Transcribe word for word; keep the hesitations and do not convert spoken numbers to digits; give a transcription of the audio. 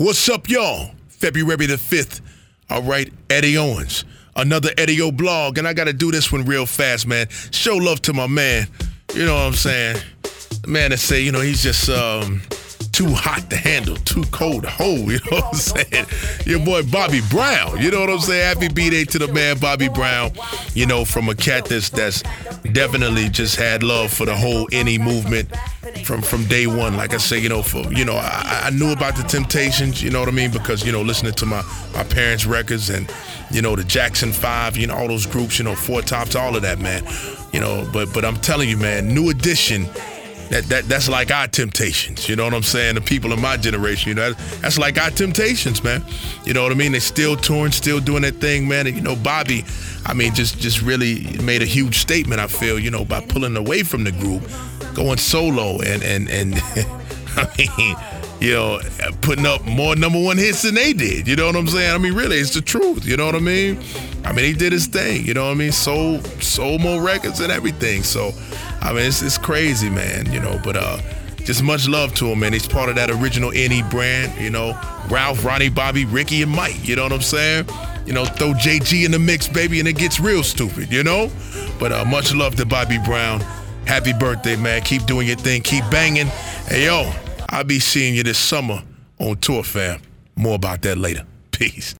What's up, y'all? February the fifth. All right, Eddie Owens. Another Eddie O blog, and I got to do this one real fast, man. Show love to my man. You know what I'm saying? The man that say, you know, he's just um, too hot to handle, too cold to hold. You know what I'm saying? Your boy Bobby Brown. You know what I'm saying? Happy B-Day to the man Bobby Brown. You know, from a cat that's, that's definitely just had love for the whole N E movement from from day one. Like I say, you know, for you know, I, I knew about the Temptations. You know what I mean? Because you know, listening to my my parents' records and you know the Jackson Five, you know, all those groups, you know, Four Tops, all of that, man. You know, but but I'm telling you, man, New Edition. That, that that's like our Temptations, you know what I'm saying? The people of my generation, you know, that's like our Temptations, man. You know what I mean? They're still touring, still doing their thing, man. And, you know, Bobby, I mean, just just really made a huge statement, I feel, you know, by pulling away from the group, going solo and, and, and I mean, you know, putting up more number one hits than they did. You know what I'm saying? I mean, really, it's the truth. You know what I mean? I mean, he did his thing. You know what I mean? Sold, sold more records and everything. So, I mean, it's, it's crazy, man. You know, but uh, just much love to him, man. He's part of that original N E brand. You know, Ralph, Ronnie, Bobby, Ricky, and Mike. You know what I'm saying? You know, throw J G in the mix, baby, and it gets real stupid. You know? But uh, much love to Bobby Brown. Happy birthday, man. Keep doing your thing. Keep banging. Hey, yo. I'll be seeing you this summer on tour, fam. More about that later. Peace.